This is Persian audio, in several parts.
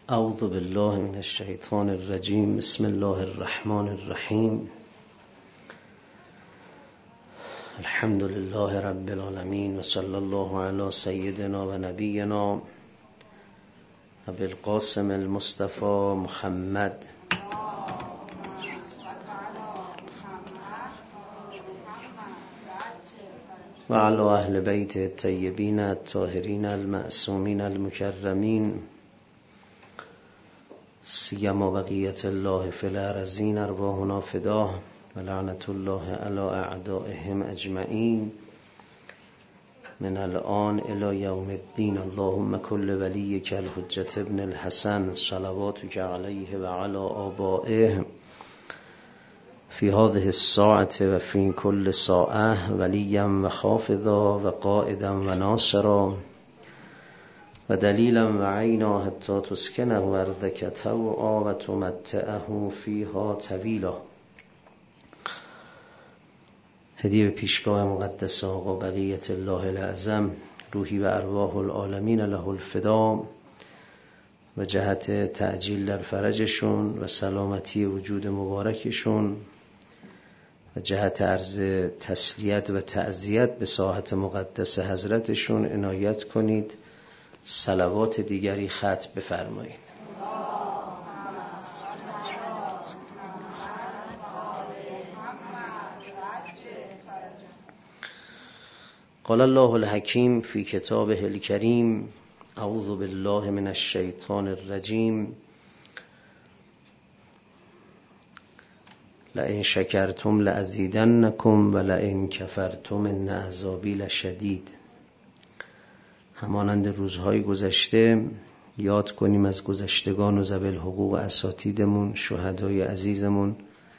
اعوذ بالله من الشیطان الرجیم. بسم الله الرحمن الرحیم. الحمد لله رب العالمین و صلی الله علی سیدنا و نبینا ابی القاسم المصطفى محمد و علی اهل بیت الطیبین الطاهرین المعصومین المکرمین سیما بقیت الله فی الارضین ارواحنا فداه و لعنت الله علی اعدائهم اجمعین من الان الی یوم الدین. اللهم کل ولیک الحجة ابن الحسن صلواتک علیه و علی آبائه فی هذه الساعة و فی کل ساعة ولیا و خافضا و قائدا و ناصرا و دلیلا و عینا حتی تسکنه ارضک طوعا و تمتعه فیها طویلا. هدیه به پیشگاه مقدس آقا بقیت الله الاعظم، روحی و ارواح العالمین له الفدا، و جهت تعجیل در فرجشون و سلامتی وجود مبارکشون و جهت عرض تسلیت و تعزیت به ساحت مقدس حضرتشون عنایت کنید. صلوات دیگری ختم بفرمایید. قال الله الحکیم فی کتابه الکریم اعوذ بالله من الشیطان الرجیم لئن شکرتم لازیدنکم و لئن کفرتم ان عذابی لشدید. همانند روزهای گذشته یاد کنیم از گذشتگان و ذوی الحقوق اساتیدمون، شهدای عزیزمون،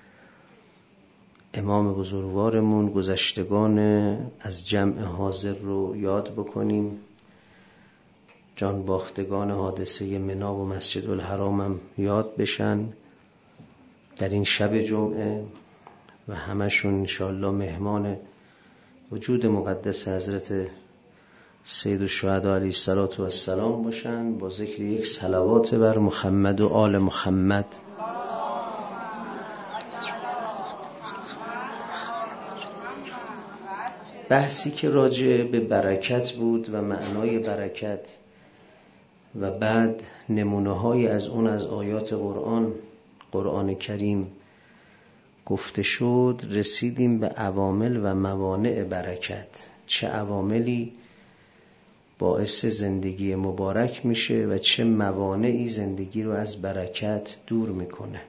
امام بزرگوارمون، گذشتگان از جمع حاضر رو یاد بکنیم. جان باختگان حادثه منا و مسجد الحرام هم یاد بشن در این شب جمعه و همشون انشاءالله مهمان وجود مقدس حضرت سید الشهدا علیه السلام باشن با ذکر یک صلوات بر محمد و آل محمد. بحثی که راجع به برکت بود و معنای برکت و بعد نمونه های از اون از آیات قرآن کریم گفته شد، رسیدیم به عوامل و موانع برکت. چه عواملی باعث زندگی مبارک میشه و چه موانعی زندگی رو از برکت دور میکنه.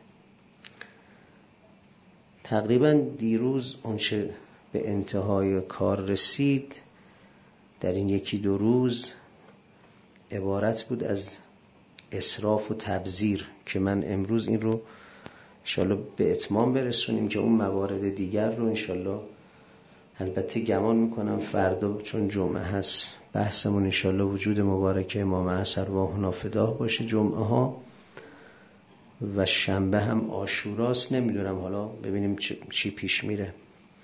تقریبا دیروز اونچه به انتهای کار رسید در این یکی دو روز عبارت بود از اسراف و تبذیر که من امروز این رو انشالله به اتمام برسونیم که اون موارد دیگر رو انشالله البته گمان میکنم فردا چون جمعه هست بحثمون انشالله وجود مبارک امام عصر ارواحنا فداه باشه جمعه ها، و شنبه هم عاشوراست. نمیدونم حالا ببینیم چی پیش میره.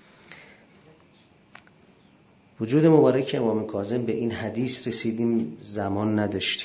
وجود مبارک امام کاظم به این حدیث رسیدیم زمان نداشتیم.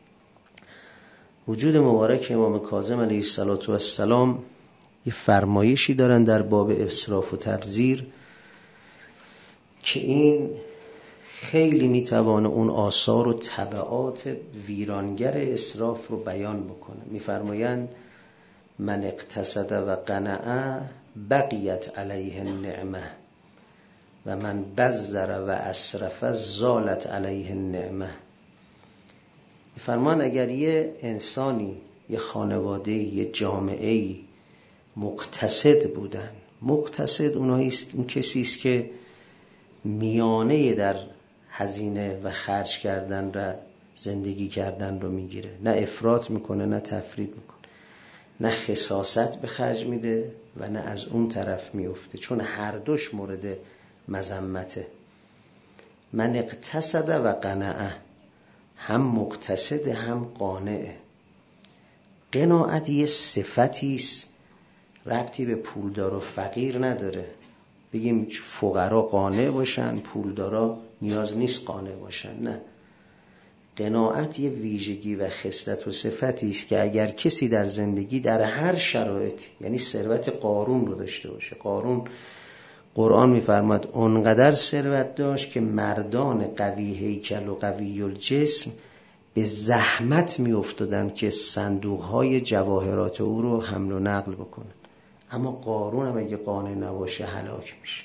وجود مبارک امام کاظم علیه السلام یه فرمایشی دارن در باب اسراف و تبذیر که این خیلی میتوانه اون آثار و تبعات ویرانگر اسراف رو بیان بکنه. میفرمایند من اقتصد و قنع بقیت علیه النعمه و من بذر و اسرف زالت علیه النعمه. میفرمان اگر یه انسانی، یه خانواده، یه جامعه مقتصد بودن، مقتصد اون کسی است که میانه در هزینه و خرج کردن و زندگی کردن رو میگیره، نه افراط میکنه نه تفرید میکنه، نه خساست به خرج میده و نه از اون طرف میفته، چون هر دوش مورد مذمته. من اقتصد و قنعه، هم مقتصد هم قانعه. قناعت یه صفتیست، ربطی به پولدار و فقیر نداره. بگیم فقرا قانع باشن، پولدارا نیاز نیست قانع باشن، نه. قناعت یه ویژگی و خصلت و صفتی است که اگر کسی در زندگی در هر شرایط، یعنی ثروت قارون رو داشته باشه. قارون قرآن می‌فرماد اونقدر ثروت داشت که مردان قوی هیکل و قوی الجسم به زحمت می‌افتادن که صندوق‌های جواهرات او رو حمل و نقل بکنن. اما قارون هم اگه قانع نباشه هلاک میشه.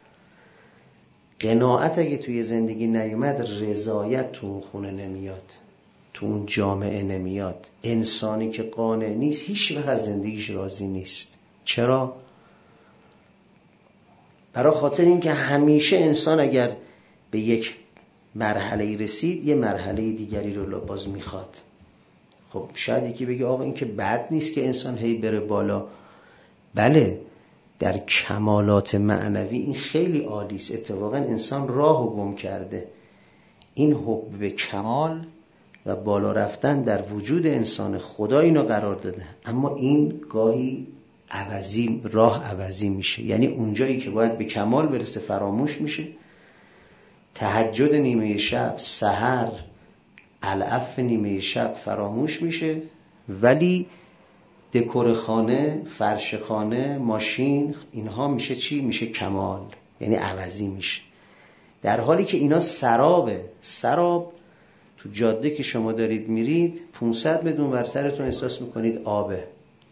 قناعت اگه توی زندگی نیومد، رضایت تو اون خونه نمیاد، تو اون جامعه نمیاد. انسانی که قانع نیست هیچ وقت از زندگیش راضی نیست. چرا؟ برای خاطر این که همیشه انسان اگر به یک مرحله رسید یه مرحله دیگری رو باز میخواد. خب شاید یکی بگه آقا این که بد نیست که انسان هی بره بالا. بله، در کمالات معنوی این خیلی عالی است. اتفاقا انسان راهو گم کرده. این حب به کمال و بالا رفتن در وجود انسان خدا اینو قرار داده، اما این گاهی راه عوضی میشه. یعنی اونجایی که باید به کمال برسه فراموش میشه. تهجد نیمه شب، سحر، العف نیمه شب فراموش میشه، ولی دکور خانه، فرش خانه، ماشین، اینها میشه چی؟ میشه کمال، یعنی عوضی میشه. در حالی که اینا سرابه. سراب تو جاده که شما دارید میرید 500 متر ورترتون احساس میکنید آبه،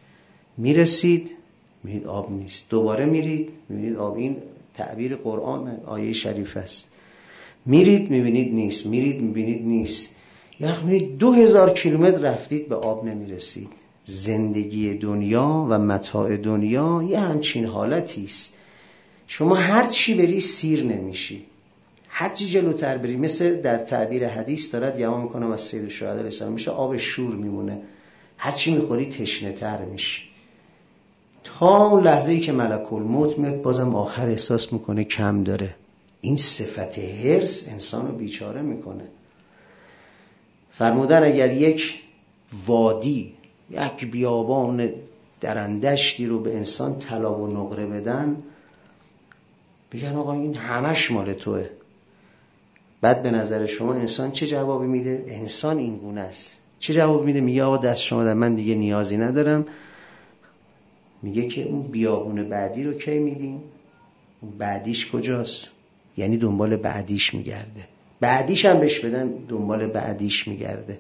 میرسید میبینید آب نیست، دوباره میرید میبینید آب. این تعبیر قرآن، آیه شریف است. میرید میبینید نیست، میرید میبینید نیست، یعنی 2000 کیلومتر رفتید به آب نمیرسید. زندگی دنیا و متاع دنیا یه همچین حالتی است. شما هر چی بری سیر نمیشی، هر چی جلوتر بری، مثل در تعبیر حدیث دارد یما میکنم از سید الشهدا علیه السلام، میشه آب شور میمونه. هر چی میخوری تشنه تر میشی، تا اون لحظه‌ای که ملک الموت میاد بازم آخر احساس میکنه کم داره. این صفت حرص انسانو بیچاره میکنه. فرمودن اگر یک وادی، یک بیابان درندشتی رو به انسان طلا و نقره بدن، بگن آقا این همش مال توه، بعد به نظر شما انسان چه جوابی میده؟ انسان این گونه است. چه جواب میده؟ میگه آقا دست شما در، من دیگه نیازی ندارم. میگه که اون بیابون بعدی رو کی میدیم؟ اون بعدیش کجاست؟ یعنی دنبال بعدیش میگرده. بعدیش هم بهش بدن دنبال بعدیش میگرده.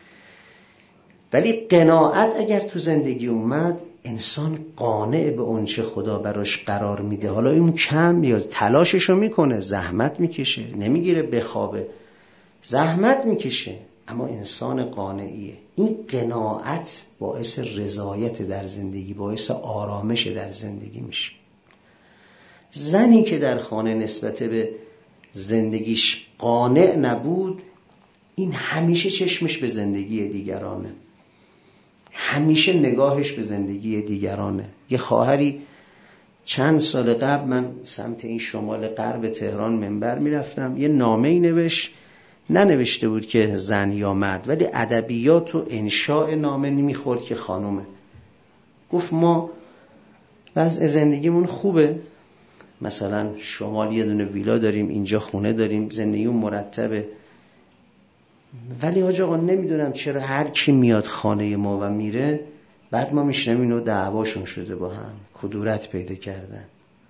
ولی قناعت اگر تو زندگی اومد، انسان قانع به اون چه خدا براش قرار میده. حالا این کم یا تلاششو میکنه، زحمت میکشه، نمیگیره بخوابه، زحمت میکشه، اما انسان قانعیه. این قناعت باعث رضایت در زندگی، باعث آرامش در زندگی میشه. زنی که در خانه نسبت به زندگیش قانع نبود، این همیشه چشمش به زندگی دیگرانه، همیشه نگاهش به زندگی دیگرانه. یه خواهری چند سال قبل، من سمت این شمال غرب تهران منبر میرفتم، یه نامه‌ای ننوشته بود که زن یا مرد، ولی ادبیات و انشاء نامه نمیخورد که خانومه. گفت ما وضع زندگیمون خوبه، مثلا شمال یه دونه ویلا داریم، اینجا خونه داریم، زندگیمون مرتبه، ولی حاج آقا نمیدونم چرا هر کی میاد خانه ما و میره، بعد ما میشنم اینو دعواشون شده با هم، کدورت پیدا کردن.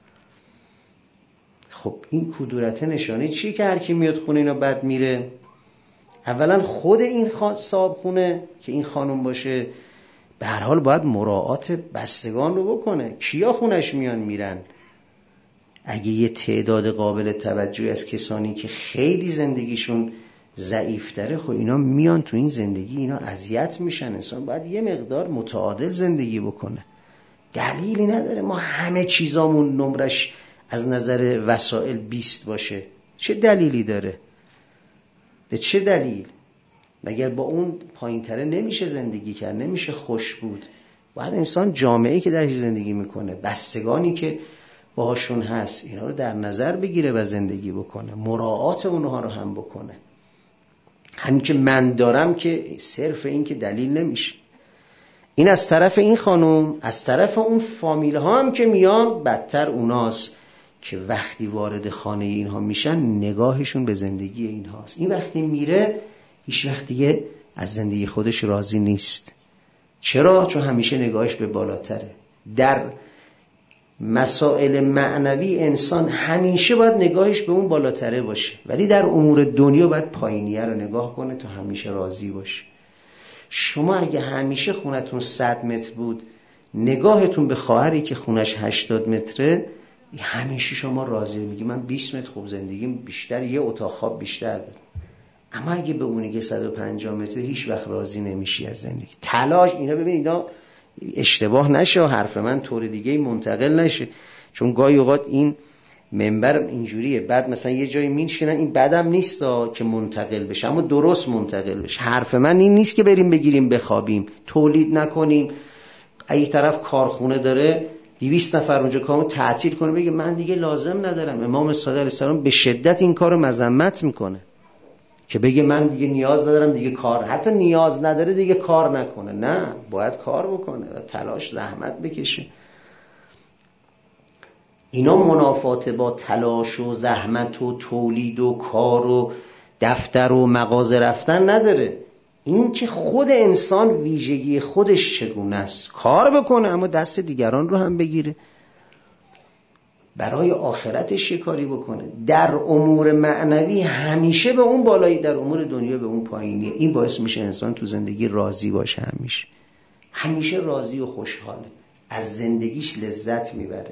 خب این کدورت نشانه چیه که هر کی میاد خونه اینا بعد میره؟ اولا خود این صاحب خونه که این خانم باشه به هر حال باید مراعات بستگان رو بکنه. کیا خونش میان میرن؟ اگه یه تعداد قابل توجهی از کسانی که خیلی زندگیشون ضعیف‌تره، خب اینا میان تو این زندگی، اینا اذیت میشن. انسان باید یه مقدار متعادل زندگی بکنه. دلیلی نداره ما همه چیزامون نمرش از نظر وسایل 20 باشه. چه دلیلی داره؟ به چه دلیل؟ مگر با اون پایین‌تره نمیشه زندگی کرد، نمیشه خوش بود؟ باید انسان جامعه‌ای که درش زندگی میکنه، بستگانی که باهاشون هست، اینا رو در نظر بگیره و زندگی بکنه، مراعات اونها رو هم بکنه. همین که من دارم که صرف این که دلیل نمیشه. این از طرف این خانم. از طرف اون فامیل ها هم که میان، بدتر اوناست که وقتی وارد خانه اینها میشن نگاهشون به زندگی اینهاست. این وقتی میره هیچ وقت دیگه از زندگی خودش راضی نیست. چرا؟ چون همیشه نگاهش به بالاتره. در مسائل معنوی انسان همیشه باید نگاهش به اون بالاتره باشه، ولی در امور دنیا باید پایینیه رو نگاه کنه تا همیشه راضی باشه. شما اگه همیشه خونتون 100 متر بود، نگاهتون به خواهری که خونش 80 متره، همیشه شما راضی میگی من 20 متر خوب زندگیم بیشتر، یه اتاق خواب بیشتر بود. اما اگه به اونی که 150 متر، هیچ وقت راضی نمیشی از زندگی. تلاش اینا، ببین اینا اشتباه نشه، حرف من طور دیگه منتقل نشه، چون گاهی اوقات این منبر اینجوریه، بعد مثلا یه جایی میشینن، این بدم نیست که منتقل بشه، اما درست منتقل بشه. حرف من این نیست که بریم بگیریم بخوابیم، تولید نکنیم. اگه طرف کارخونه داره 200 نفر اونجا کارو تعطیل کنه، بگه من دیگه لازم ندارم. امام صادق علیه السلام به شدت این کارو مذمت میکنه که بگه من دیگه نیاز ندارم، دیگه کار، حتی نیاز نداره دیگه کار نکنه. نه، باید کار بکنه و تلاش زحمت بکشه. اینا منافات با تلاش و زحمت و تولید و کار و دفتر و مغازه رفتن نداره. این که خود انسان ویژگی خودش چگونه است، کار بکنه اما دست دیگران رو هم بگیره، برای آخرتش یه کاری بکنه. در امور معنوی همیشه به اون بالایی، در امور دنیا به اون پایینیه. این باعث میشه انسان تو زندگی راضی باشه، همیشه راضی و خوشحاله، از زندگیش لذت میبره.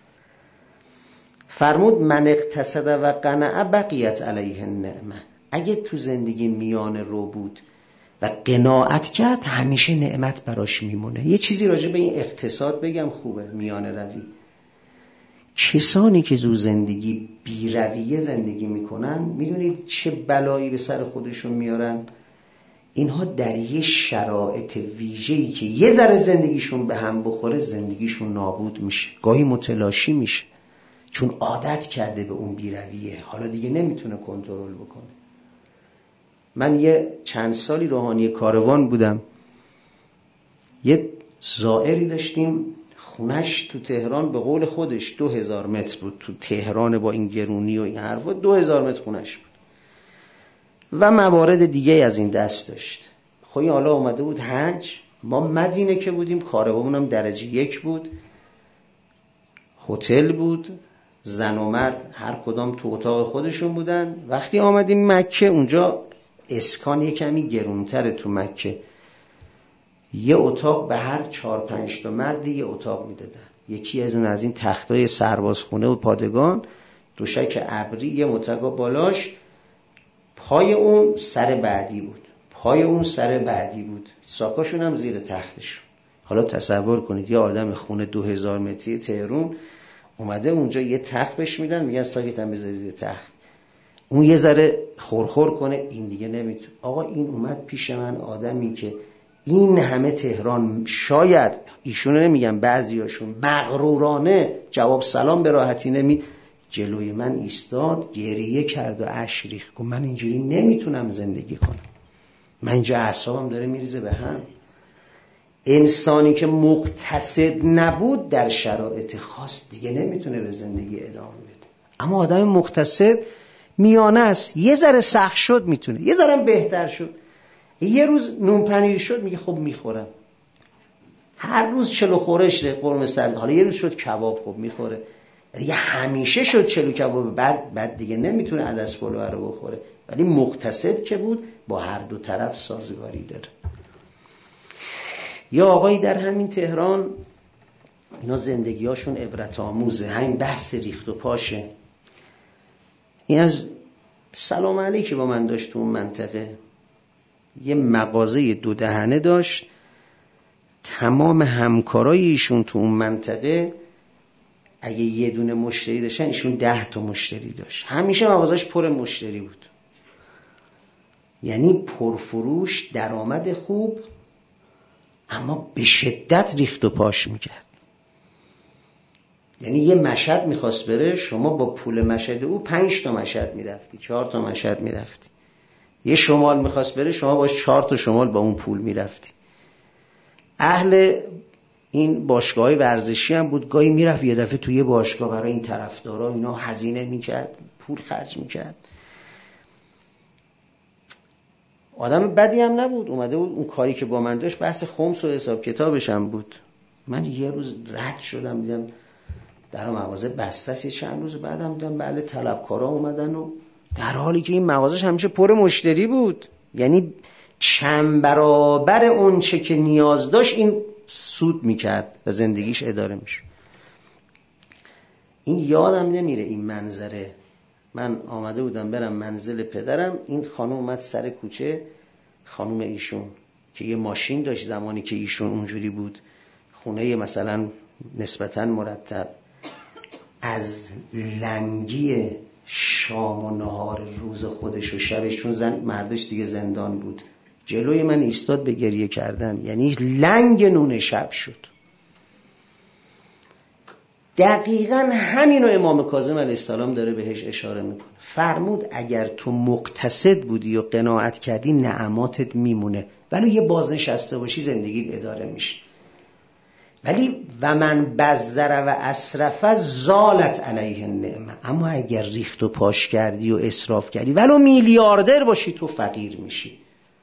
فرمود من اقتصد و قنع بقیت علیه النعمه. اگه تو زندگی میانه رو بود و قناعت کرد، همیشه نعمت براش میمونه. یه چیزی راجع به این اقتصاد بگم خوبه، میانه روی. کسانی که زو زندگی بی‌رویه زندگی میکنن، میدونید چه بلایی به سر خودشون میارن؟ اینها در یه شرایط ویژه‌ای که یه ذره زندگیشون به هم بخوره، زندگیشون نابود میشه، گاهی متلاشی میشه، چون عادت کرده به اون بی‌رویه، حالا دیگه نمیتونه کنترل بکنه. من یه چند سالی روحانی کاروان بودم، یه زائری داشتیم، خونش تو تهران به قول خودش 2000 متر بود. تو تهران با این گرونی و این حرفا 2000 متر خونش بود و موارد دیگه از این دست داشت. خب حالا اومده بود حج، ما مدینه که بودیم، کاروانمون هم درجه 1 بود، هتل بود، زن و مرد هر کدام تو اتاق خودشون بودن. وقتی آمدیم مکه، اونجا اسکان کمی گرونتره تو مکه، یه اتاق به هر 4-5 تا مرد یه اتاق میدادن. یکی از این تختای سربازخونه و پادگان، دوشک ابری، یه متقا بالاش، پای اون سر بعدی بود، پای اون سر بعدی بود، ساکاشون هم زیر تختشون. حالا تصور کنید یه آدم خونه 2000 متری تهران اومده اونجا، یه تخت بهش میدن، میگن ساکت هم بذارید زیر تخت، اون یه ذره خورخور کنه، این دیگه نمیتونه. آقا این اومد پیش من، آدمی که این همه تهران، شاید ایشونو نمیگم، بعضیاشون مغرورانه جواب سلام به راحتی نمی، جلوی من ایستاد، گریه کرد و اشک ریخت، گفت من اینجوری نمیتونم زندگی کنم، من اینجا اعصابم داره میریزه به هم. انسانی که مقتصد نبود در شرایط خاص دیگه نمیتونه به زندگی ادامه بده، اما آدم مقتصد میانه است، یه ذره سخت شد میتونه، یه ذره بهتر شد، یه روز نون پنیر شد میگه خب میخورم، هر روز 40 خورش قرمه سبزی، حالا یه روز شد کباب خب میخوره، دیگه همیشه شد 40 کباب، بعد دیگه نمیتونه عدس پلو رو بخوره. ولی مقتصد که بود با هر دو طرف سازگاری داره. یا آقایی در همین تهران، اینا زندگیاشون عبرت آموزه، همین بحث ریخت و پاشه. این از سلام علیکی با من داشت تو اون منطقه، یه مغازه 2 دهنه داشت، تمام همکارای ایشون تو اون منطقه اگه یه دونه مشتری داشتن، ایشون 10 تا مشتری داشت، همیشه مغازش پر مشتری بود، یعنی پرفروش، درآمد خوب، اما به شدت ریخت و پاش میکرد. یعنی یه مشهد میخواست بره، شما با پول مشهد او 5 تا مشهد میرفتی، 4 تا مشهد میرفتی. یه شمال میخواست بره، شما باش 4 تا شمال با اون پول میرفتی. اهل این باشگاه‌های ورزشی هم بود، گاهی میرفت یه دفعه توی باشگاه برای این طرفدارا اینا هزینه میکرد، پول خرج میکرد. آدم بدی هم نبود، اومده بود اون کاری که با من داشت بحث خمس و حساب کتابش هم بود. من یه روز رد شدم دیدم در مغازه بسته است. چند روز بعدم دیدم بله طلبکارا اومدن و در حالی که این مغازش همیشه پر مشتری بود، یعنی چند برابر اون چه که نیاز داشت این سود میکرد و زندگیش اداره میشه. این یادم نمیره این منظره. من آمده بودم برم منزل پدرم، این خانم اومد سر کوچه، خانم ایشون که یه ماشین داشت زمانی که ایشون اونجوری بود، خونه مثلا نسبتاً مرتب، از لنگی شام و نهار روز خودش و شبش، چون زن مردش دیگه زندان بود، جلوی من ایستاد به گریه کردن، یعنی لنگ نون شب شد. دقیقاً همینو امام کاظم علیه السلام داره بهش اشاره میکنه. فرمود اگر تو مقتصد بودی و قناعت کردی نعماتت میمونه، ولی یه بازنشسته باشی زندگیت اداره میشه. ولی و من بذر و اسرف زالت علیه النعمه، اما اگر ریخت و پاش کردی و اسراف کردی ولو میلیاردر باشی تو فقیر میشی.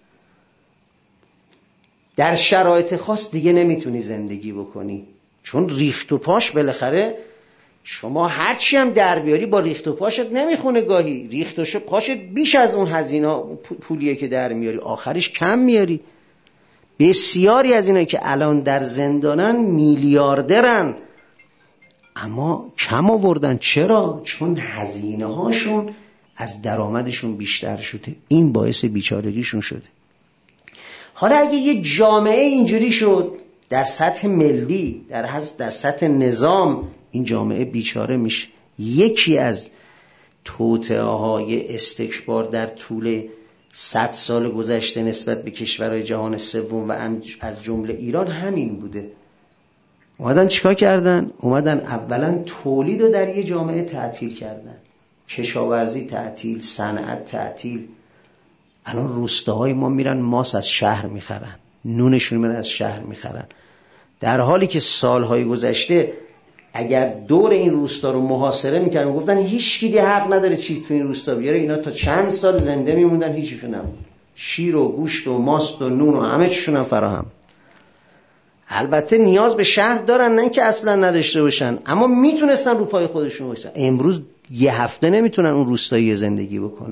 در شرایط خاص دیگه نمیتونی زندگی بکنی، چون ریخت و پاش بالاخره شما هرچی هم در بیاری با ریخت و پاشت نمیخونه، گاهی ریخت و پاشت بیش از اون هزینه پولیه که در میاری آخرش کم میاری. بسیاری از اینایی که الان در زندانن میلیاردرن اما کم آوردن. چرا؟ چون هزینه هاشون از درآمدشون بیشتر شده، این باعث بیچارگیشون شده. حالا اگه یه جامعه اینجوری شد در سطح ملی، در سطح نظام، این جامعه بیچاره میشه. یکی از توطئه‌های استکبار در طول 100 سال گذشته نسبت به کشورهای جهان سوم و از جمله ایران همین بوده. اومدن چیکار کردن؟ اومدن اولا تولید رو در یه جامعه تعطیل کردن، کشاورزی تعطیل، صنعت تعطیل. الان روستاهای ما میرن ماس از شهر میخرن، نونشون میرن از شهر میخرن، در حالی که سالهای گذشته اگر دور این روستا رو محاصره میکردن گفتن هیچ کی حق نداره چیز تو این روستا بیاره، اینا تا چند سال زنده میموندن، هیچیشون نبود. شیر و گوشت و ماست و نون و همه چیشون هم فراهم. البته نیاز به شهر دارن، نه که اصلا نداشته باشن، اما میتونستن رو پای خودشون باشن. امروز یه هفته نمیتونن اون روستایی زندگی بکنه،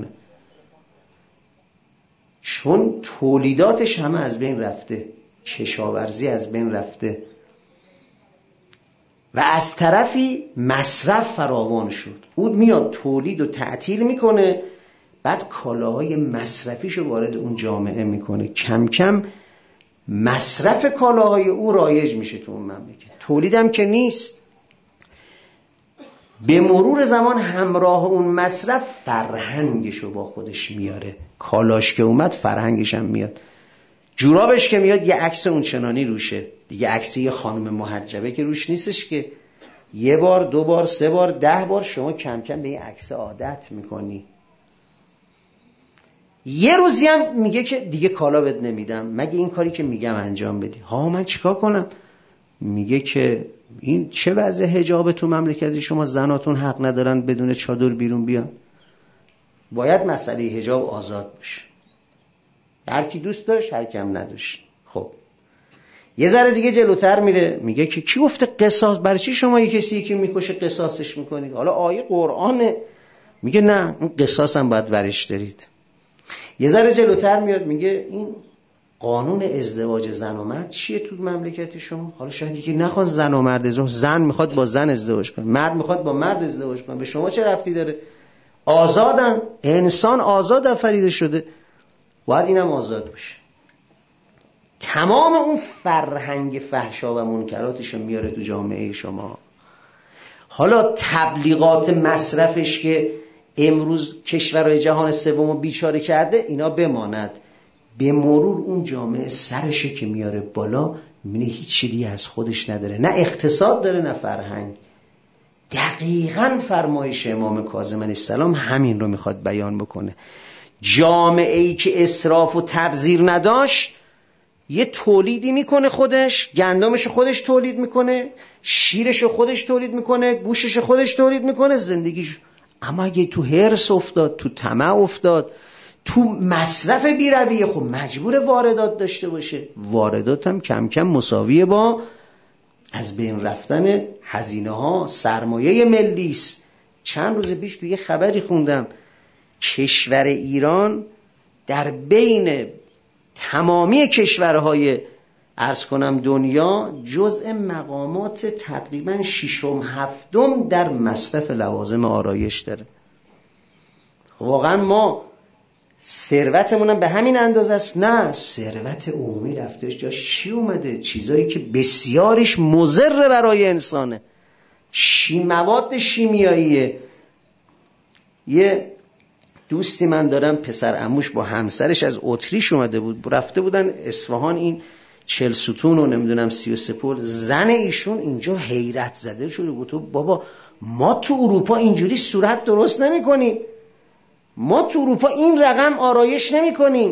چون تولیداتش همه از بین رفته، کشاورزی از بین رفته و از طرفی مصرف فراوان شد. اون میاد تولید و تعطیل میکنه، بعد کالاهای مصرفیشو وارد اون جامعه میکنه، کم کم مصرف کالاهای او رایج میشه تو اون مملکت. تولیدم که نیست. به مرور زمان همراه اون مصرف فرهنگشو با خودش میاره. کالاش که اومد فرهنگش هم میاد. جورابش که میاد یه عکس اون چنانی روشه دیگه، عکس یه خانم محجبه که روش نیستش که یه بار، دو بار، سه بار، 10 بار شما کم کم به این عکس عادت میکنی. یه روزی هم میگه که دیگه کالا بهت نمیدم مگه این کاری که میگم انجام بدی. ها من چیکار کنم؟ میگه که این چه وضع حجاب تو مملکت شما؟ زناتون حق ندارن بدون چادر بیرون بیان؟ باید مسئله حجاب آزاد باشه، هر کی دوست داشت هر کی هم نداشت. خب یه ذره دیگه جلوتر میره، میگه که کی گفته قصاص؟ برای چی شما یه کسی که میکشه قصاصش میکنید؟ حالا آیه قرآنه. میگه نه اون قصاص هم باید ورش دارید. یه ذره جلوتر میاد میگه این قانون ازدواج زن و مرد چیه تو مملکت شما؟ حالا شاید یکی نخواد زن و مرد ازدواج، زن میخواد با زن ازدواج کنه، مرد میخواد با مرد ازدواج کنه، به شما چه ربطی داره؟ آزادن، انسان آزاد آفریده شده، باید اینم آزاد باشه. تمام اون فرهنگ فحشا و منکراتشو میاره تو جامعه شما. حالا تبلیغات مصرفش که امروز کشورهای جهان سومو بیچاره کرده اینا بماند، به مرور اون جامعه سرشه که میاره بالا، میبینه هیچ چیزی از خودش نداره، نه اقتصاد داره نه فرهنگ. دقیقاً فرمایش امام کاظم علیه السلام همین رو میخواد بیان بکنه. جامعه‌ای که اسراف و تبذیر نداشت یه تولیدی میکنه، خودش گندمش خودش تولید میکنه، شیرش خودش تولید میکنه، گوشش خودش تولید میکنه، زندگیش. اما اگه تو حرص افتاد، تو طمع افتاد، تو مصرف بی‌رویه خب مجبور واردات داشته باشه. واردات هم کم کم مساویه با از بین رفتن هزینه ها، سرمایه ملی است. چند روز پیش توی خبری خوندم کشور ایران در بین تمامی کشورهای عرض کنم دنیا جزء مقامات تقریبا 6-7 در مصرف لوازم آرایش داره. واقعا ما ثروتمون به همین اندازه است؟ نه، ثروت عمومی رفتش جاش چی اومده؟ چیزایی که بسیارش مضر برای انسانه. مواد شیمیاییه. یه دوستی من دارم پسر عموش با همسرش از اتریش اومده بود، رفته بودن اصفهان، این 40 ستون و نمیدونم 33 پل. زن ایشون اینجا حیرت زده شده، گفت بابا ما تو اروپا اینجوری صورت درست نمی کنیم، ما تو اروپا این رقم آرایش نمی کنیم.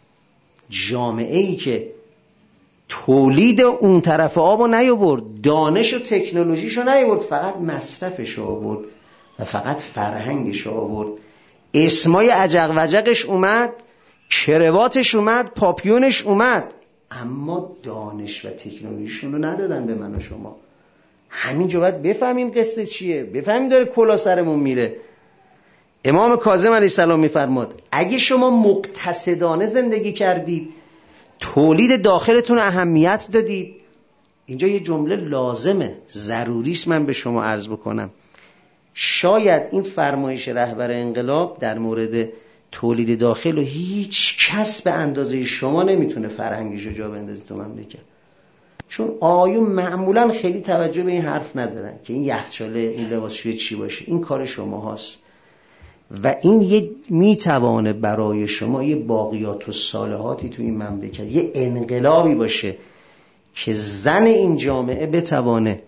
جامعه ای که تولید اون طرف آب رو نیاورد، دانش و تکنولوژیش رو نیاورد، فقط مصرفش رو آورد و فقط فرهنگش رو آورد، اسمای عجق وجقش اومد، کرواتش اومد، پاپیونش اومد، اما دانش و تکنولوژیشون رو ندادن به من و شما. همینجا باید بفهمیم قصه چیه، بفهمیم داره کلا سرمون میره. امام کاظم علیه السلام میفرماد اگه شما مقتصدانه زندگی کردید، تولید داخلتون اهمیت دادید، اینجا یه جمله لازمه، ضروری است من به شما عرض بکنم، شاید این فرمایش رهبر انقلاب در مورد تولید داخل و هیچ کس به اندازه شما نمیتونه فرهنگش رو جا بندازه تو مملکت. چون آقایون معمولا خیلی توجه به این حرف ندارن که این یخچاله، این لباسشویی چی باشه، این کار شما هاست و این یه میتوانه برای شما یه باقیات و صالحاتی تو این مملکت، یه انقلابی باشه که زن این جامعه بتوانه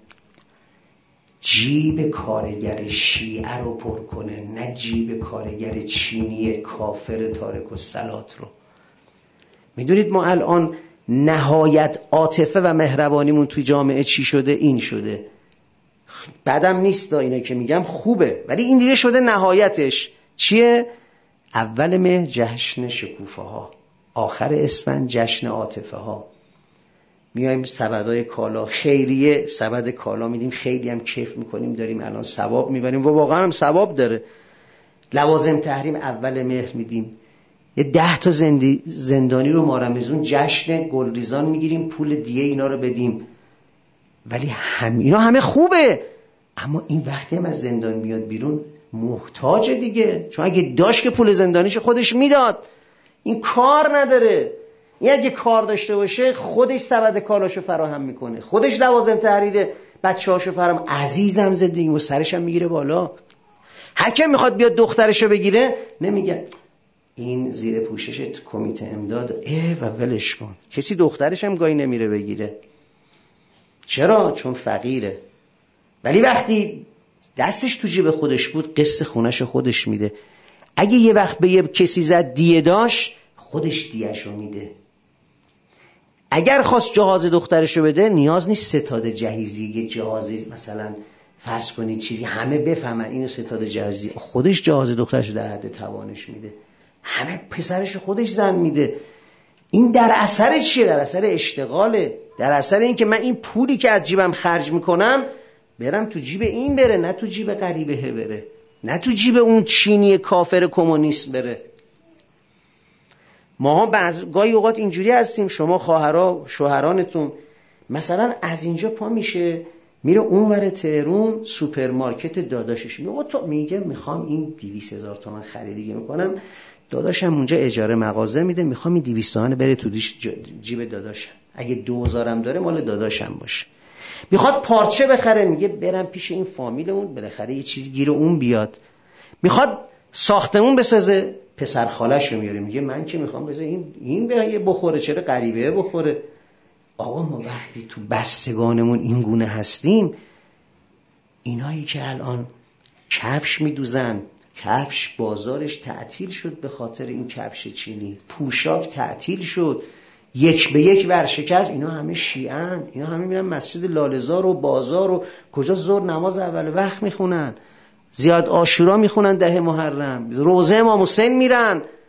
جیب کارگر شیعه رو پر کنه، نه جیب کارگر چینی کافر تارک الصلات رو. میدونید ما الان نهایت عاطفه و مهربانیمون توی جامعه چی شده؟ این شده. بدم نیست اینا که میگم، خوبه، ولی این دیگه شده نهایتش چیه؟ اول مهر جشن شکوفه ها، آخر اسفند جشن عاطفه ها. میایم سبدای کالا، خیریه سبد کالا میدیم، خیلی هم کیف میکنیم، داریم الان ثواب میبریم و واقعا هم ثواب داره. لوازم تحریم اول مهر میدیم، یه 10 تا زندانی رو ما رمضان جشن گلریزان میگیریم، پول دیه اینا رو بدیم. ولی اینا همه خوبه، اما این وقتی هم از زندان میاد بیرون محتاج دیگه، چون اگه داشت که پول زندانیش خودش میداد. این کار نداره. این اگه کار داشته باشه خودش سبد کالاشو فراهم میکنه، خودش لوازم تحریر بچه‌هاشو فراهم. عزیزم زندگی و سرش هم میگیره بالا. هر کی میخواد بیاد دخترشو بگیره نمیگه این زیر پوشش کمیته امداد و ولش کن. کسی دخترش هم گاهی نمیره بگیره. چرا؟ چون فقیره. ولی وقتی دستش تو جیب خودش بود قسط خونش خودش میده. اگه یه وقت به یه کسی زد دیه داشت، خودش دیهشو میده. اگر خواست جهاز دخترشو بده نیاز نیست ستاد جهیزی، یه جهازی مثلا فرض کنید چیزی همه بفهمن اینو ستاد جهیزی، خودش جهاز دخترشو در حد توانش میده. همه پسرشو خودش زن میده. این در اثر چیه؟ در اثر اشتغاله، در اثر این که من این پولی که از جیبم خرج میکنم برم تو جیب این بره، نه تو جیب غریبه بره، نه تو جیب اون چینی کافر کمونیست بره. ماها گاهی اوقات اینجوری هستیم، شما خواهرها شوهرانتون مثلا از اینجا پا میشه میره اونور تهرون سوپرمارکت داداشش، میگه میخوام این 200,000 تومان خریدی میکنم، داداشم اونجا اجاره مغازه میده، میخوام این 200 تومان بره تو جیب داداشم، اگه 2000 هم داره مال داداشم باشه. میخواد پارچه بخره، میگه برم پیش این فامیلمون بالاخره یه چیز گیر اون بیاد. میخواد ساختمون بسازه، پسر خالش رو میاره، میگه من که میخوام بذار این به بخوره، چرا غریبه بخوره. آقا ما وقتی تو بستگانمون این گونه هستیم، اینایی که الان کفش میدوزن، کفش بازارش تعطیل شد به خاطر این کفش چینی، پوشاک تعطیل شد، یک به یک ورشکست، اینا همه شیعن، اینا همه میرن مسجد لاله‌زار و بازار و کجا ظهر نماز اول وقت میخونن، زیاد عاشورا میخونن 10 محرم، روزه امام حسین میرن.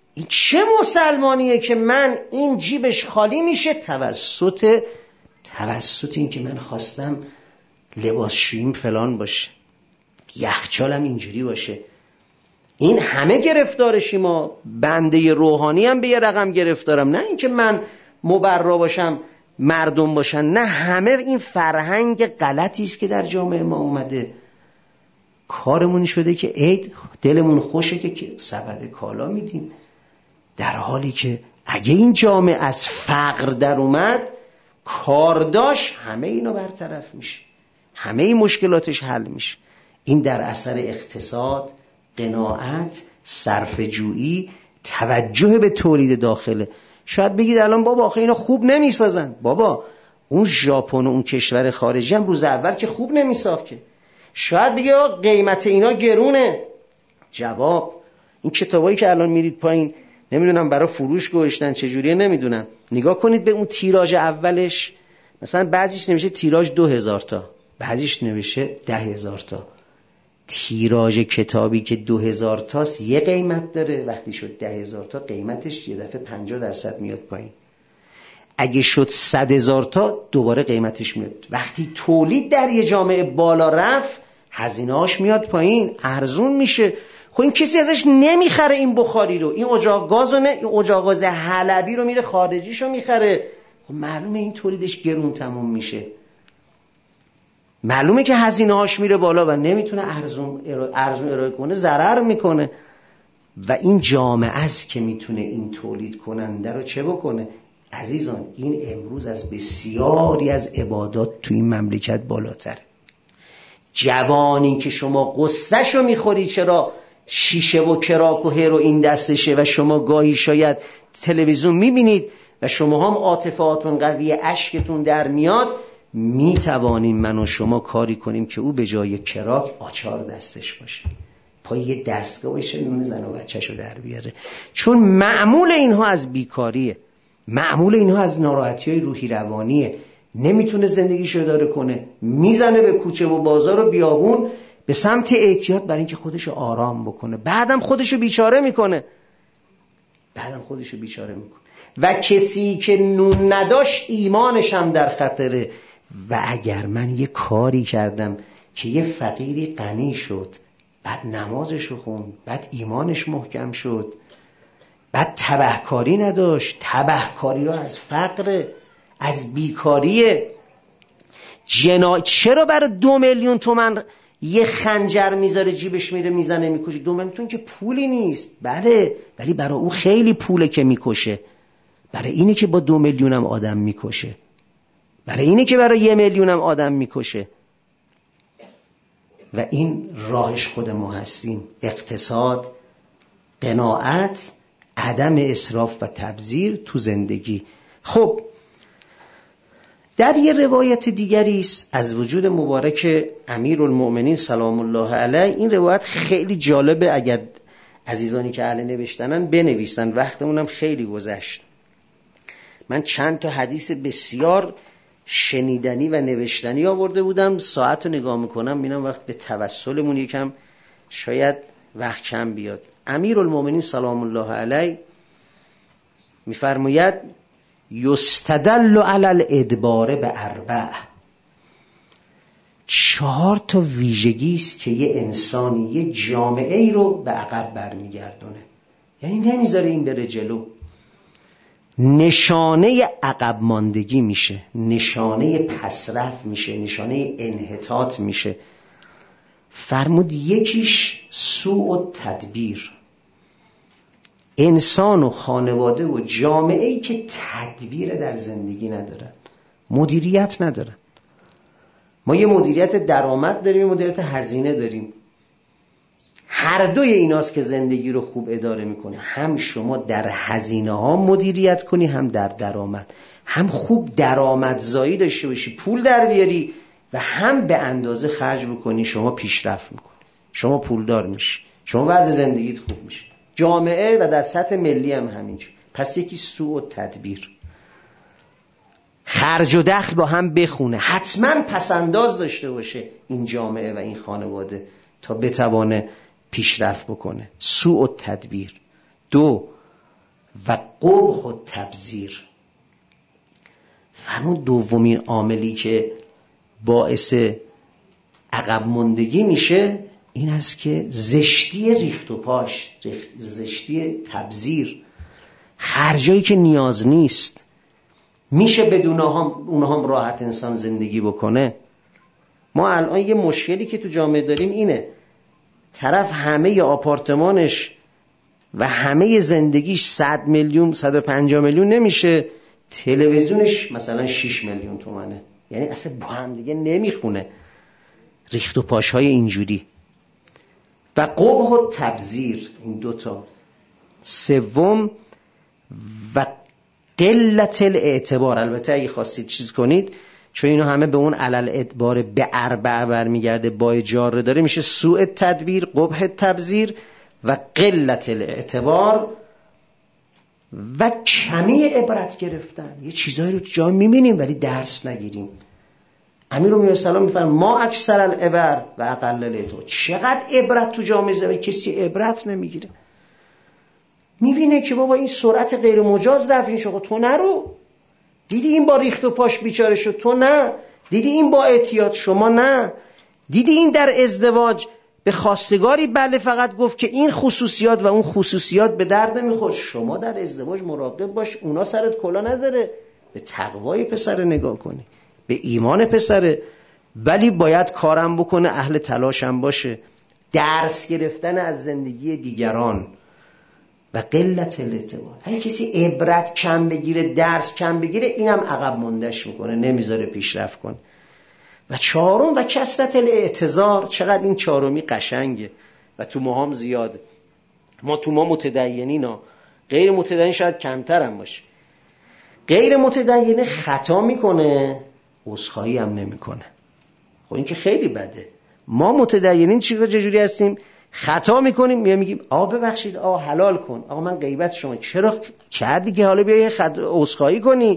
این چه مسلمانیه که من این جیبش خالی میشه توسط این که من خواستم لباسشوییم فلان باشه، یخچالم اینجوری باشه. این همه گرفتارشیم. ما بنده روحانی هم به یه رقم گرفتارم، نه اینکه من مبرا باشم مردم باشن، نه، همه این فرهنگ غلطی است که در جامعه ما اومده. کارمون شده که عید دلمون خوشه که سبد کالا میدیم، در حالی که اگه این جامعه از فقر در اومد کارداش همه اینا برطرف میشه، همه این مشکلاتش حل میشه. این در اثر اقتصاد، قناعت، صرفه‌جویی، توجه به تولید داخله. شاید بگید الان بابا آخه اینا خوب نمیسازن. بابا اون ژاپن و اون کشور خارجی هم روز اول که خوب نمیساخت که. شاید بگید قیمت اینا گرونه. جواب این کتابایی که الان میرید پایین نمیدونم برای فروش گذاشتن چجوریه نمیدونم، نگاه کنید به اون تیراژ اولش، مثلا بعضیش نمیشه تیراژ 2000 تا، بعضیش نمیشه 10,000 تا. تیراژ کتابی که 2000 تاست یه قیمت داره، وقتی شد 10,000 تا قیمتش یه دفعه 50% میاد پایین. اگه شد 100,000 تا دوباره قیمتش میاد. وقتی تولید در یه جامعه بالا رفت هزینه‌اش میاد پایین، ارزون میشه. خب این کسی ازش نمیخره این بخاری رو، این اجاق گاز رو نه، این اجاق گاز حلبی رو میره خارجیشو میخره. خب معلومه این تولیدش گرون تموم میشه، معلومه که هزینه‌هاش میره بالا و نمیتونه ارزون ارائه کنه، ضرر میکنه. و این جامعه است که میتونه این تولید کننده رو چه بکنه؟ عزیزان این امروز از بسیاری از عبادات تو این مملکت بالاتره. جوانی که شما قصه‌شو میخوری چرا شیشه و کراک و هروئین دستشه و شما گاهی شاید تلویزیون میبینید و شما هم عاطفه‌هاتون قویه، اشکتون در میاد، میتوانیم من و شما کاری کنیم که او به جای کراک آچار دستش باشه، پای یه دستگاه باشه نون زن و بچه‌شو در بیاره. چون معمول اینها از بیکاریه، معمول اینها از ناراحتی‌های روحی روانیه، نمیتونه زندگیشو اداره کنه، میزنه به کوچه و بازار و بیابون به سمت اعتیاد برای اینکه خودشو آرام بکنه، بعدم خودشو بیچاره میکنه. و کسی که نون نداشت ایمانش هم در خطره. و اگر من یه کاری کردم که یه فقیری غنی شد، بعد نمازشو خوند، بعد ایمانش محکم شد، بعد تبهکاری نداشت، تبهکاری ها از فقر، از بیکاریه. چرا برای 2 میلیون تومان یه خنجر میذاره جیبش میره میزنه میکشه؟ 2 میلیون تومان که پولی نیست، بله، ولی برای او خیلی پوله که میکشه. برای اینه که با 2 میلیون هم آدم میکشه، برای اینه که برای 1 میلیون هم آدم میکشه. و این راهش خود ما هستیم: اقتصاد، قناعت، عدم اسراف و تبذیر تو زندگی. خب در یه روایت دیگری است از وجود مبارک امیرالمؤمنین سلام الله علیه. این روایت خیلی جالبه، اگر عزیزانی که اهل نوشتنن بنویسن، وقتمونم خیلی گذشت. من چند تا حدیث بسیار شنیدنی و نوشتنی آورده بودم، ساعت رو نگاه میکنم میبینم وقت به توسلمون یکم شاید وقت کم بیاد. امیرالمؤمنین سلام الله علیه میفرماید یستدل علی الادبار به 4. 4 تا ویژگی است که یه انسانی، یه جامعه ای رو به عقب برمیگردونه، یعنی نمیذاره این بره جلو. نشانه عقب ماندگی میشه، نشانه پسرفت میشه، نشانه انحطاط میشه. فرمود یکیش سوء تدبیر، انسان و خانواده و جامعه‌ای که تدبیر در زندگی ندارن، مدیریت ندارن. ما یه مدیریت درآمد داریم، یه مدیریت هزینه داریم. هر دوی ایناست که زندگی رو خوب اداره میکنه. هم شما در هزینه ها مدیریت کنی، هم در درآمد. هم خوب درآمدزایی داشته باشی، پول در بیاری، و هم به اندازه خرج بکنی، شما پیشرفت میکنی، شما پولدار میشی، شما وضع زندگیت خوب میشه. جامعه و در سطح ملی هم همینجور. پس یکی سوء تدبیر، خرج و دخل با هم بخونه، حتما پسنداز داشته باشه این جامعه و این خانواده تا بتوانه پیشرفت بکنه. سوء تدبیر. 2 و قبح و تبذیر. همون دومین عاملی که باعث عقب ماندگی میشه این است که زشتی ریخت و پاش، زشتی تبذیر، خرجایی که نیاز نیست. میشه بدون اونها راحت انسان زندگی بکنه؟ ما الان یه مشکلی که تو جامعه داریم اینه، طرف همه آپارتمانش و همه زندگیش 100 میلیون 150 میلیون نمیشه، تلویزیونش مثلا 6 میلیون تومنه. یعنی اصلا با هم دیگه نمیخونه ریخت و پاشهای اینجوری. و قبح و تبذیر، این دوتا. سوم و قلت الاعتبار. البته اگه خواستید چیز کنید، چون اینو همه به اون علل اعتبار به اربع برمیگرده، با جاره داره، میشه سوء تدبیر، قبح تبذیر و قلت الاعتبار و کمی عبرت گرفتن. یه چیزایی رو تو جامعه میبینیم ولی درس نگیریم. امیرالمومنین سلام میفرمایند ما اکثر العبر و اقل الاعتبار. چقدر عبرت تو جامعه زده، کسی عبرت نمیگیره. میبینه که بابا این سرعت غیر مجاز رفت، این شما تو نرو. دیدی این با ریخت و پاش بیچاره شد، تو نه. دیدی این با اعتیاد، شما نه. دیدی این در ازدواج به خواستگاری بله فقط گفت که این خصوصیات و اون خصوصیات به درد نمیخوره، شما در ازدواج مراقب باش اونا سرت کلا نذاره. به تقوای پسر نگاه کنی، به ایمان پسره، ولی باید کارم بکنه، اهل تلاشم باشه. درس گرفتن از زندگی دیگران و قلت الاعتبار. اگه کسی عبرت کم بگیره، درس کم بگیره، اینم عقب موندهش میکنه، نمیذاره پیشرفت کنه. و چهارم و کثرت الاعتذار. چقدر این چهارمی قشنگه و تو ماهام زیاده. ما تو ما متدینین ها، غیر متدین شاید کمتر هم باشه. غیر متدین خطا میکنه، عذرخواهی هم نمیکنه. خب این که خیلی بده. ما متدینین چجوری هستیم؟ خطا میکنیم، میگیم آقا ببخشید، آقا حلال کن، آقا من غیبت شما چرا کردی که حالا بیای عذرخواهی کنی؟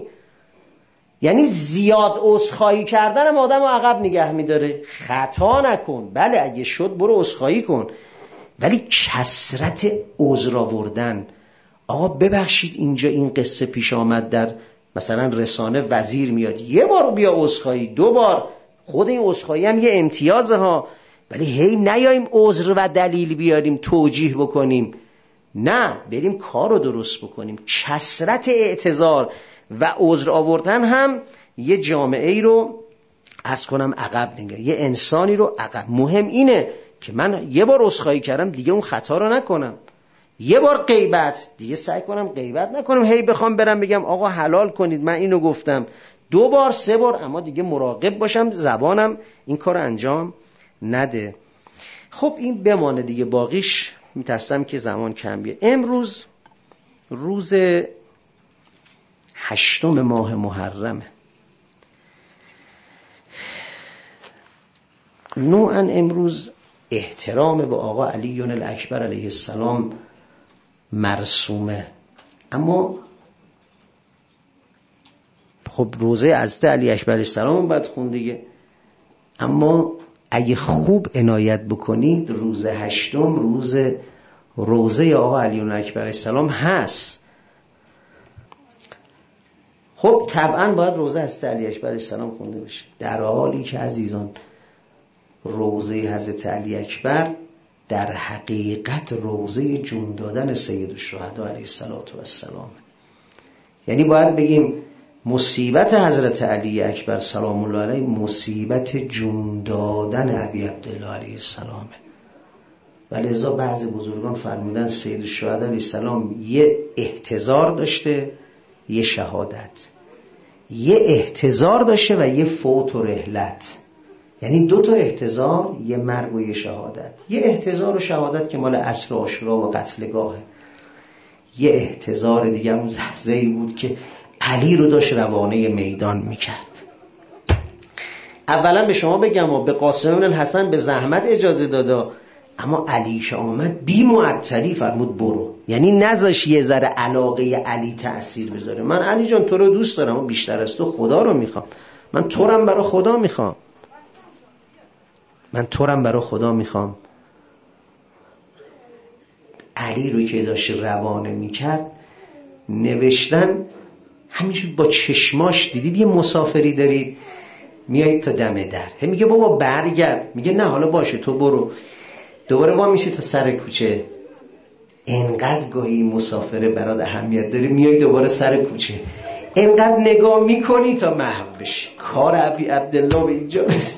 یعنی زیاد عذرخواهی کردن هم آدمو عقب نگه میداره. خطا نکن، بله اگه شد برو عذرخواهی کن، ولی کثرت عذر آوردن. آقا ببخشید اینجا این قصه پیش آمد، در مثلا رسانه وزیر میاد، یه بار بیا عذرخواهی، 2 بار، خود این عذرخواهی هم یه امتیازه ها، ولی هی نیاییم عذر و دلیل بیاریم توجیه بکنیم، نه بریم کار رو درست بکنیم. کثرت اعتذار و عذر آوردن هم یه جامعه ای رو عرض کنم عقب نگه، یه انسانی رو عقب. مهم اینه که من یه بار عذرخواهی کردم دیگه اون خطا رو نکنم. یه بار غیبت، دیگه سعی کنم غیبت نکنم، هی بخوام برم بگم آقا حلال کنید من اینو گفتم 2 بار 3 بار، اما دیگه مراقب باشم زبانم این کار انجام نده. خب این بمانه دیگه، باقیش میترسم که زمان کم بیه. امروز روز 8 ماه محرمه. نوعا امروز احترام به آقا علی الاکبر علیه السلام مرسومه، اما خب روزه حضرت علی اکبر علیه السلام باید خوند دیگه. اما اگه خوب عنایت بکنید روز 8 روز روزه آقا علی اکبر علیه السلام هست. خب طبعا باید روزه حضرت علی اکبر علیه السلام خونده بشه، در حالی که عزیزان روزه حضرت علی اکبر در حقیقت روزه جون دادن سید الشهدا علیه السلام. یعنی باید بگیم مصیبت حضرت علی اکبر سلام الله علیه مصیبت جون دادن ابی عبدالله علیه السلام. ولذا بعضی بزرگان فرمودن سید الشهدا علیه السلام یه احتضار داشته، یه شهادت، یه احتضار داشته و یه فوت و رحلت. یعنی 2 تا احتضار، یه مرگ و یه شهادت. یه احتضار و شهادت که مال عصر عاشورا و قتلگاهه. یه احتضار دیگه اون لحظه‌ای بود که علی رو داشت روانه میدان میکرد. اولا به شما بگم و به قاسم بن الحسن به زحمت اجازه دادا، اما علی که آمد بی معطلی فرمود برو. یعنی نذاش یه ذره علاقه علی تأثیر بذاره. من علی جان تو رو دوست دارم و بیشتر از تو خدا رو میخوام، من تو رم برای خدا میخوام، من تو رم برای خدا میخوام. علی رو که داشت روانه میکرد نوشتن همینجور با چشماش. دیدید یه مسافری دارید میایید تا دم در، میگه بابا برگرد، میگه نه حالا باشه تو برو، دوباره وا میشی تا سر کوچه. انقدر گاهی مسافره برات اهمیت داره، میای دوباره سر کوچه، انقدر نگاه میکنی تا محو بشی. کار ابی عبدالله به اینجا رسید.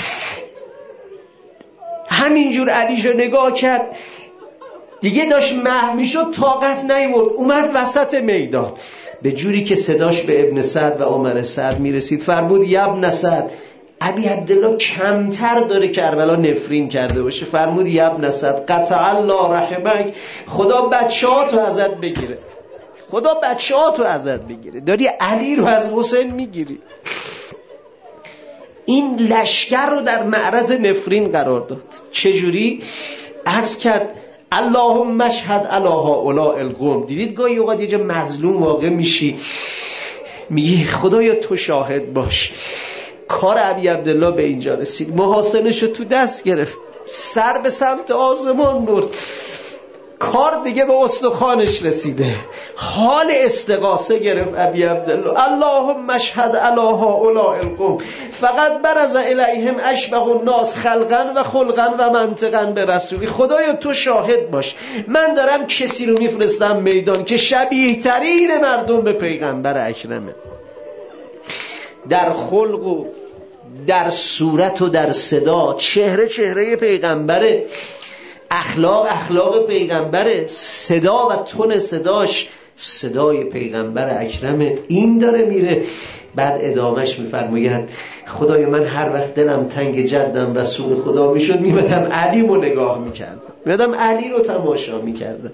همینجور علیشو نگاه کرد، دیگه داشت محو میشد، طاقت نیورد، اومد وسط میدان. به جوری که صداش به ابن سعد و عمر سعد میرسید فرمود یا ابن سعد، ابی عبدالله کمتر داره کربلا نفرین کرده باشه، فرمود یا ابن سعد قطع الله رحمک، خدا بچه‌هاتو ازت بگیره، خدا بچه‌هاتو ازت بگیره، داری علی رو از حسین میگیری. این لشکر رو در معرض نفرین قرار داد. چجوری؟ عرض کرد اللهم اشهد علی هؤلاء القوم. دیدید گاهی اوقات یه جا مظلوم واقع میشی، میگی خدایا تو شاهد باش. کار ابی عبدالله به اینجا رسید، محاسنشو تو دست گرفت، سر به سمت آسمان برد، کار دیگه به استخوانش رسیده، حال استغاثه گرفت ابی عبدالله. اللهم اشهد علی هؤلاء القوم فقط برز الیهم اشبه الناس خلقا و خلقا و منطقا به رسولی. خدایا تو شاهد باش، من دارم کسی رو میفرستم میدان که شبیه ترین مردم به پیغمبر اکرمه، در خلق و در صورت و در صدا، چهره پیغمبره، اخلاق پیغمبره، صدا و تون صداش صدای پیغمبر اکرمه. این داره میره. بعد ادامهش میفرماید خدای من هر وقت دلم تنگ جدم رسول خدا میشد میمدم علی رو نگاه میکردم، میمدم علی رو تماشا میکردم.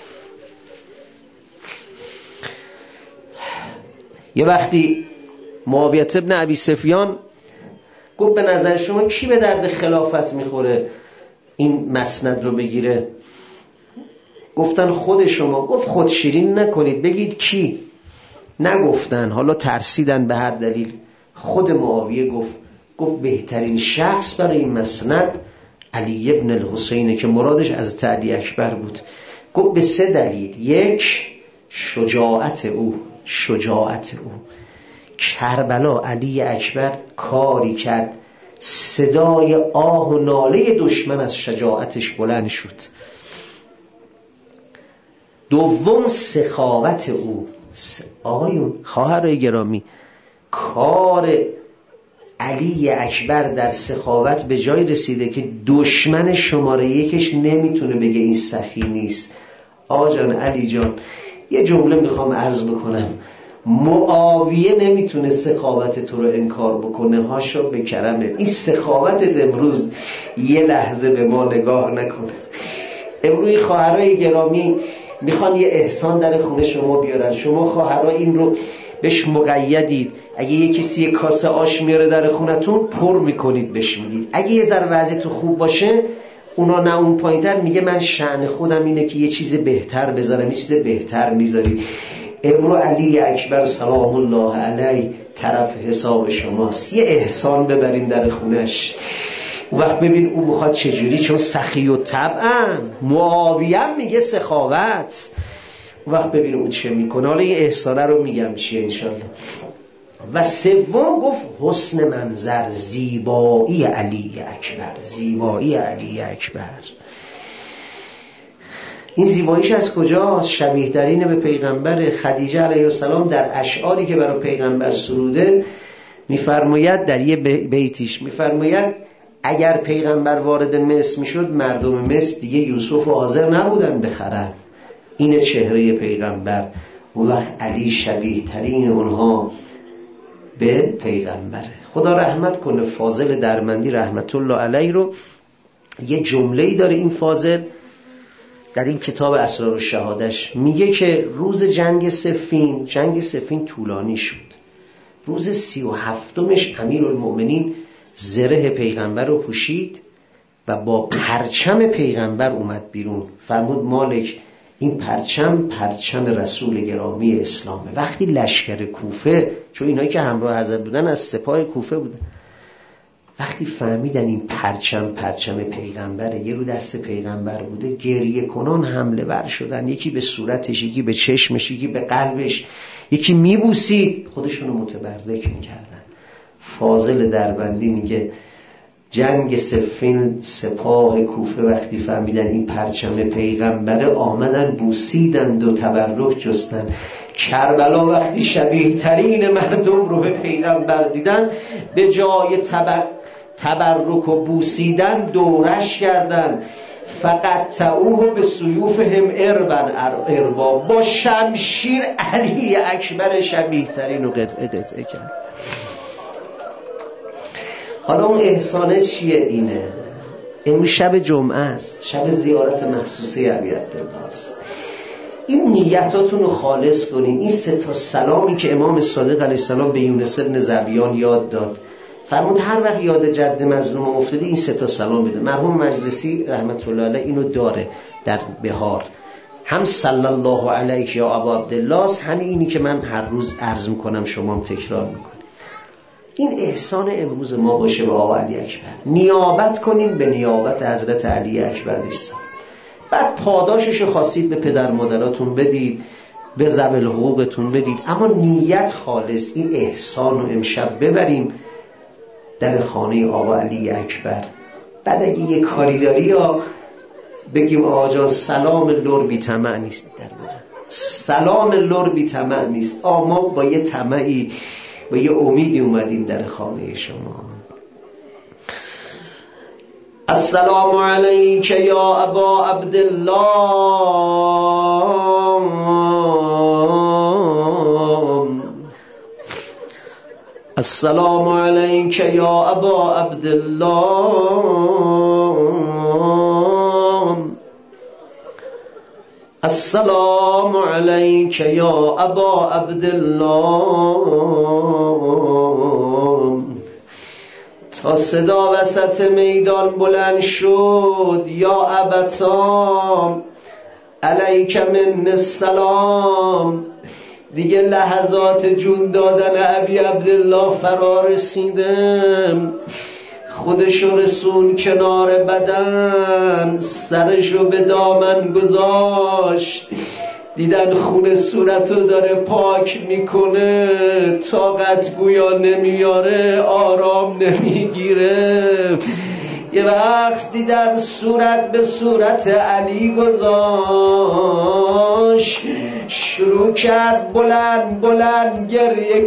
یه وقتی معاویه بن ابی سفیان گفت به نظر شما کی به درد خلافت میخوره این مسند رو بگیره؟ گفتن خود شما. گفت خود شیرین نکنید، بگید کی. نگفتن، حالا ترسیدن به هر دلیل. خود معاویه گفت بهترین شخص برای این مسند علی ابن الحسینه که مرادش از علی اکبر بود. گفت به 3 دلیل. 1 شجاعت او. کربلا علی اکبر کاری کرد صدای آه و ناله دشمن از شجاعتش بلند شد. 2 سخاوت او. آقایون خواهرای گرامی، کار علی اکبر در سخاوت به جای رسیده که دشمن شماره 1 نمیتونه بگه این سخی نیست. آقا جان، علی جان، یه جمله میخوام عرض بکنم. معاویه نمیتونه سخاوت تو رو انکار بکنه، هاشا به کرمت. این سخاوتت امروز یه لحظه به ما نگاه نکنه. امروز خواهرای گرامی میخوان یه احسان در خونه شما بیارن، شما خواهرها این رو بهش مقیدید. اگه یه کسی یه کاسه آش میاره در خونتون، پر میکنید بهش میدید. اگه یه ذره وضعیتون خوب باشه، اونا نه اون پایینتر میگه من شأن خودم اینه که یه چیز بهتر بذارم، یه چیز بهتر میذاری. امروز علی اکبر سلام الله علیه طرف حساب شماست، یه احسان ببرین در خونش. وقت ببین اون میخواد چجوری، چون سخی و طبعا معاویه میگه سخاوت. وقت ببین اون چه میکنه. حالا یه احسانه رو میگم چیه انشالله. و 3 گفت حسن منظر، زیبایی علی اکبر. این زیباییش از کجاست؟ شبیه ترین به پیغمبر. خدیجه علیه السلام در اشعاری که برای پیغمبر سروده میفرماید، در یه بیتیش میفرماید اگر پیغمبر وارد مصر میشد، مردم مصر دیگه یوسف حاضر نبودن بخرن. این چهره پیغمبر. اون وقت علی شبیه ترین اونها به پیغمبره. خدا رحمت کنه فاضل درمندی رحمت الله علیه رو. یه جمله‌ای داره این فاضل در این کتاب اسرار الشهادش، میگه که روز جنگ صفین طولانی شد. روز 37مش امیرالمؤمنین زره پیغمبر رو پوشید و با پرچم پیغمبر اومد بیرون. فرمود مالک این پرچم رسول گرامی اسلامه. وقتی لشکر کوفه، چون اینایی که همراه حضرت بودن از سپاه کوفه بودن، وقتی فهمیدن این پرچم پیغمبره، یه رو دست پیغمبر بوده، گریه کنان حمله ور شدن، یکی به صورتش، یکی به چشمش، یکی به قلبش، یکی میبوسید، خودشونو متبرک میکردن. فاضل دربندی میگه جنگ صفین سپاه کوفه وقتی فهمیدن این پرچم پیغمبره آمدن بوسیدند و تبرک جستن. کربلا وقتی شبیه ترین مردم رو به پیغمبر دیدن، به جای تبرک و بوسیدن دورش کردن. فقط تعوه به سیوفهم اربا، با شمشیر علی اکبر شبیه ترین رو قطعه کرد. حالا اون احسانه چیه؟ اینه امروز شب جمعه است، شب زیارت مخصوصه ابی عبدالله است. این نیتاتون رو خالص کنین. این 3 سلامی که امام صادق علیه السلام به یونس بن ذبیان یاد داد، فرمود هر وقت یاد جد مظلوم افتادی این 3 سلام بده. مرحوم مجلسی رحمت الله علیه اینو داره در بهار، هم صلی الله علیک یا ابا عبدالله، همین اینی که من هر روز عرض میکنم شما هم تکرار میکنید. این احسان امروز ما باشه به آقا علی اکبر. نیابت کنین به نیابت حضرت علی اکبر نیستم. بعد پاداشش خواستید به پدر مادراتون بدید، به ذوی حقوقتون بدید، اما نیت خالص. این احسان رو امشب ببریم در خانه آقا علی اکبر. بعد اگه یه کاری داری یا بگیم آقا جان سلام لور بی طمع نیست، در بودن سلام لور بی طمع نیست. ما با یه طمعی با یه امیدی اومدیم در خانه شما. السلام علیک یا ابا عبدالله، السلام علیک یا ابا عبدالله، السلام علیک یا ابا عبدالله. تا صدا وسط میدان بلند شد یا ابتا علیک من السلام. دیگه لحظات جون دادن ابی عبدالله فرا رسیده. خودشو رسون کنار بدن، سرشو به دامن گذاشت، دیدن خون صورتو داره پاک میکنه، طاقت گویا نمیاره، آرام نمیگیره. یه وقت دیدن صورت به صورت علی گذاشت، شروع کرد بلند بلند گریه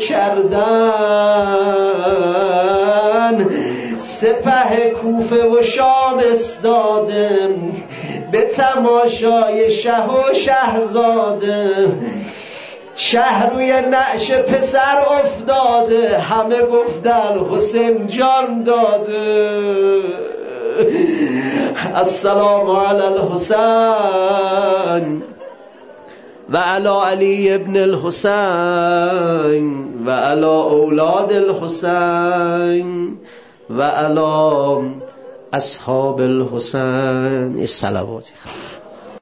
کردن. سپه کوفه و شام استاده به تماشای شه و شهزاده. شه روی نعش پسر افتاده، همه گفتن حسین جان داده. السلام علی الحسین و علی علی ابن الحسین و علی اولاد الحسین و علی اصحاب الحسین. الصلوات.